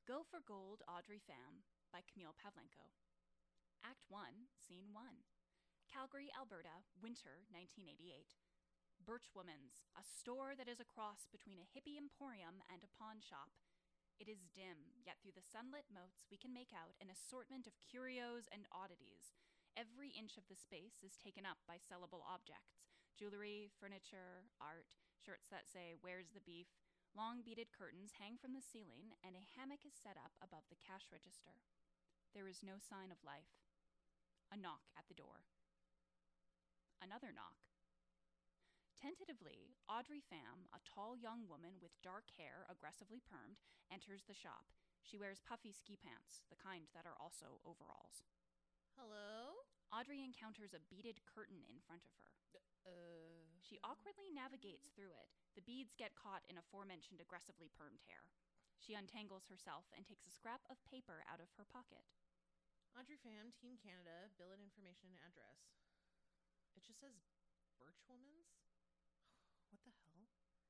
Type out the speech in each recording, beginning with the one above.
Go for Gold, Audrey Pham by Camille Pavlenko. Act 1, Scene 1. Calgary, Alberta, winter 1988. Birchwoman's, a store that is a cross between a hippie emporium and a pawn shop. It is dim, yet through the sunlit moats we can make out an assortment of curios and oddities. Every inch of the space is taken up by sellable objects: jewelry, furniture, art, shirts that say, "Where's the beef?" Long beaded curtains hang from the ceiling, and a hammock is set up above the cash register. There is no sign of life. A knock at the door. Another knock. Tentatively, Audrey Pham, a tall young woman with dark hair aggressively permed, enters the shop. She wears puffy ski pants, the kind that are also overalls. Hello? Audrey encounters a beaded curtain in front of her. She awkwardly navigates through it. The beads get caught in aforementioned aggressively permed hair. She untangles herself and takes a scrap of paper out of her pocket. Audrey Pham, Team Canada, billet information and address. It just says Birchwoman's? What the hell?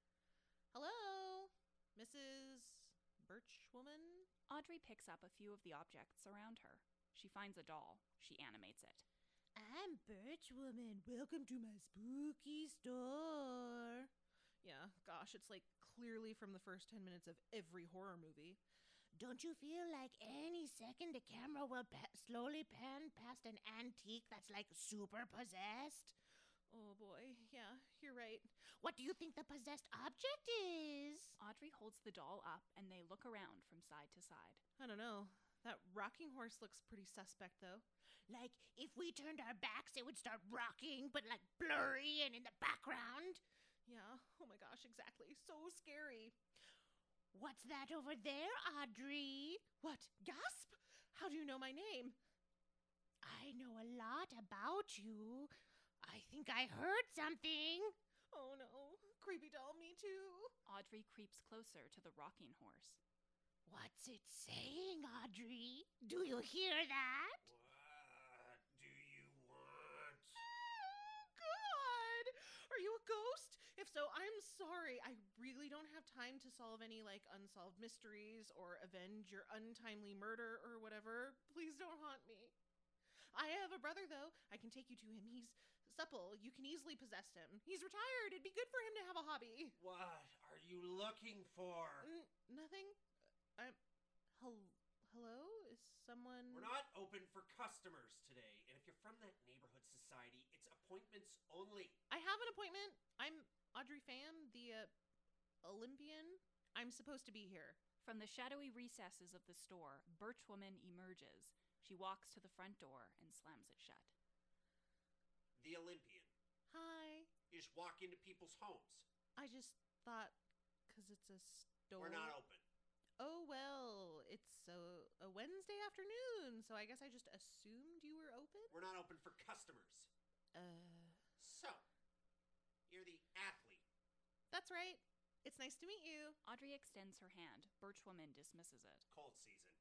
Hello? Mrs. Birchwoman? Audrey picks up a few of the objects around her. She finds a doll. She animates it. I'm Birchwoman. Welcome to my spooky store. Yeah, gosh, it's like clearly from the first 10 minutes of every horror movie. Don't you feel like any second the camera will slowly pan past an antique that's like super possessed? Oh boy, yeah, you're right. What do you think the possessed object is? Audrey holds the doll up and they look around from side to side. I don't know. That rocking horse looks pretty suspect, though. Like, if we turned our backs, it would start rocking, but like blurry and in the background. Yeah, oh my gosh, exactly. So scary. What's that over there, Audrey? What? Gasp? How do you know my name? I know a lot about you. I think I heard something. Oh no. Creepy doll, me too. Audrey creeps closer to the rocking horse. What's it saying, Audrey? Do you hear that? What do you want? God! Are you a ghost? If so, I'm sorry. I really don't have time to solve any, unsolved mysteries or avenge your untimely murder or whatever. Please don't haunt me. I have a brother, though. I can take you to him. He's supple. You can easily possess him. He's retired. It'd be good for him to have a hobby. What are you looking for? Nothing. Hello? Is someone... We're not open for customers today, and if you're from that neighborhood society, it's appointments only. I have an appointment. I'm Audrey Pham, the, Olympian. I'm supposed to be here. From the shadowy recesses of the store, Birchwoman emerges. She walks to the front door and slams it shut. The Olympian. Hi. You just walk into people's homes. I just thought, 'cause it's a store... We're not open. Oh, well, it's a Wednesday afternoon, so I guess I just assumed you were open? We're not open for customers. So, you're the athlete. That's right. It's nice to meet you. Audrey extends her hand. Birchwoman dismisses it. Cold season.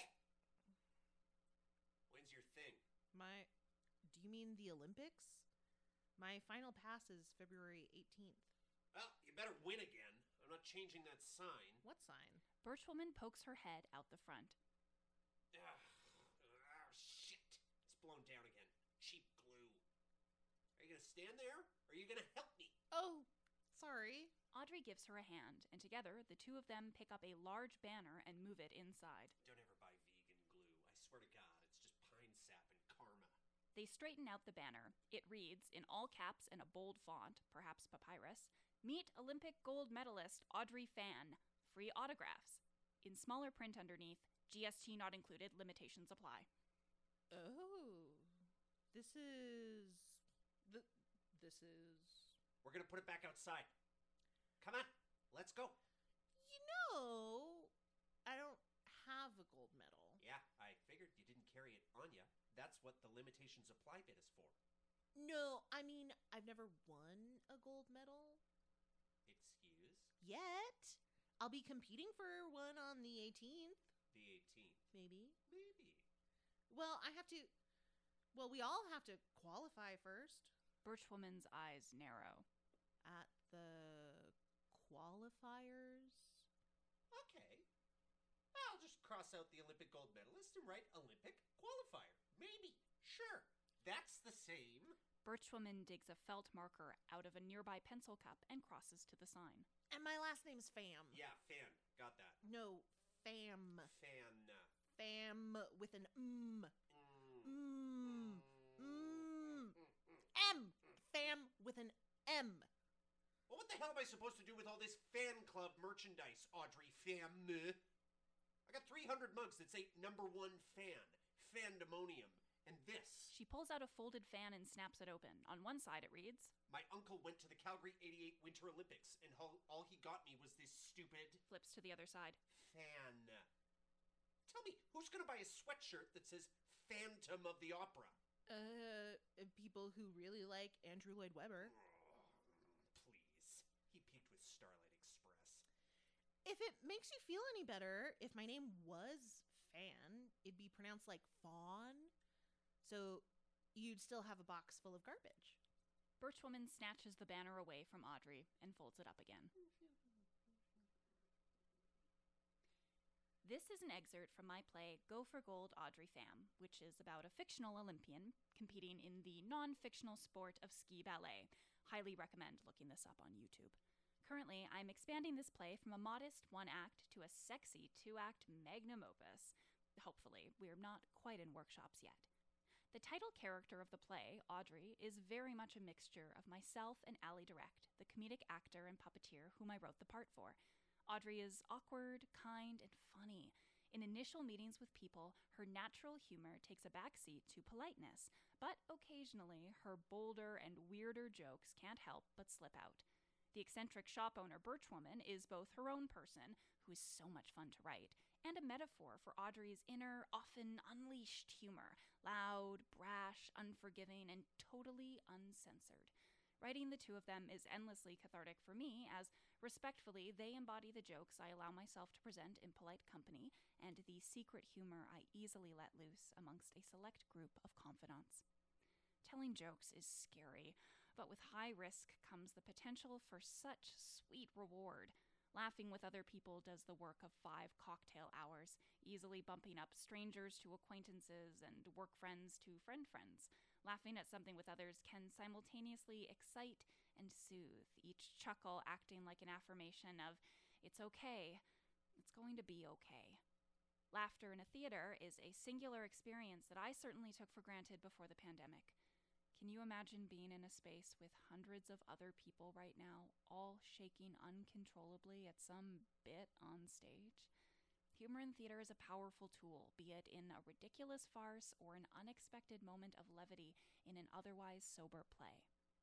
When's your thing? Do you mean the Olympics? My final pass is February 18th. Well, you better win again. I'm not changing that sign. What sign? Birchwoman pokes her head out the front. Ugh. Oh, shit. It's blown down again. Cheap glue. Are you going to stand there, or are you going to help me? Oh, sorry. Audrey gives her a hand, and together the two of them pick up a large banner and move it inside. Don't ever buy vegan glue. I swear to God, it's just pine sap and karma. They straighten out the banner. It reads, in all caps and a bold font, perhaps papyrus, "Meet Olympic gold medalist Audrey Pham. Free autographs." In smaller print underneath, "GST not included, limitations apply." Oh. This is... We're going to put it back outside. Come on, let's go. You know, I don't have a gold medal. Yeah, I figured you didn't carry it on you. That's what the limitations apply bit is for. No, I mean, I've never won a gold medal. Excuse? Yet. I'll be competing for one on the 18th. The 18th. Maybe. Maybe. Well, we all have to qualify first. Birchwoman's eyes narrow. At the qualifiers? Okay. I'll just cross out the Olympic gold medalist and write Olympic qualifier. Maybe. Sure. That's the same. Birchwoman digs a felt marker out of a nearby pencil cup and crosses to the sign. And my last name's Fam. Yeah, fan. Got that. No, Fam. Fan. Fam with an M. M. Fam with an M. Well, what the hell am I supposed to do with all this fan club merchandise, Audrey Fam? I got 300 mugs that say #1 fan, Fandemonium, and this. She pulls out a folded fan and snaps it open. On one side it reads, My uncle went to the Calgary '88 Winter Olympics, and all he got me was this stupid flips to the other side. fan. Tell me, who's gonna buy a sweatshirt that says Phantom of the Opera? People who really like Andrew Lloyd Webber. Please. He peaked with Starlight Express. If it makes you feel any better, if my name was Fan, it'd be pronounced like Fawn. So you'd still have a box full of garbage. Birchwoman snatches the banner away from Audrey and folds it up again. This is an excerpt from my play Go for Gold, Audrey Fam, which is about a fictional Olympian competing in the non-fictional sport of ski ballet. Highly recommend looking this up on YouTube. Currently, I'm expanding this play from a modest one-act to a sexy two-act magnum opus. Hopefully, we're not quite in workshops yet. The title character of the play, Audrey, is very much a mixture of myself and Allie Direct, the comedic actor and puppeteer whom I wrote the part for. Audrey is awkward, kind, and funny. In initial meetings with people, her natural humor takes a backseat to politeness, but occasionally her bolder and weirder jokes can't help but slip out. The eccentric shop owner Birchwoman is both her own person, who is so much fun to write, and a metaphor for Audrey's inner, often unleashed humor, loud, brash, unforgiving, and totally uncensored. Writing the two of them is endlessly cathartic for me, as respectfully they embody the jokes I allow myself to present in polite company, and the secret humor I easily let loose amongst a select group of confidants. Telling jokes is scary, but with high risk comes the potential for such sweet reward. Laughing with other people does the work of 5 cocktail hours, easily bumping up strangers to acquaintances and work friends to friend friends. Laughing at something with others can simultaneously excite and soothe, each chuckle acting like an affirmation of, it's okay, it's going to be okay. Laughter in a theater is a singular experience that I certainly took for granted before the pandemic. Can you imagine being in a space with hundreds of other people right now, all shaking uncontrollably at some bit on stage? Humor in theater is a powerful tool, be it in a ridiculous farce or an unexpected moment of levity in an otherwise sober play.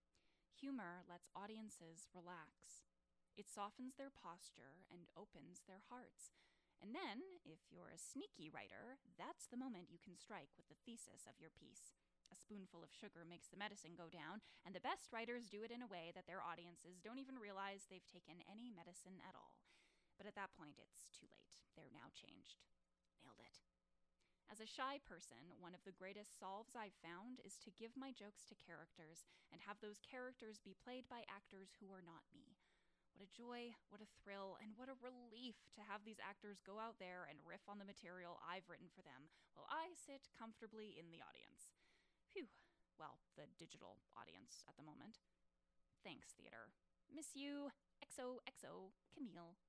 Humor lets audiences relax. It softens their posture and opens their hearts. And then, if you're a sneaky writer, that's the moment you can strike with the thesis of your piece. A spoonful of sugar makes the medicine go down, and the best writers do it in a way that their audiences don't even realize they've taken any medicine at all. But at that point, it's too late. They're now changed. Nailed it. As a shy person, one of the greatest solves I've found is to give my jokes to characters and have those characters be played by actors who are not me. What a joy, what a thrill, and what a relief to have these actors go out there and riff on the material I've written for them while I sit comfortably in the audience. Phew. Well, the digital audience at the moment. Thanks, theater. Miss you. XOXO, Camille.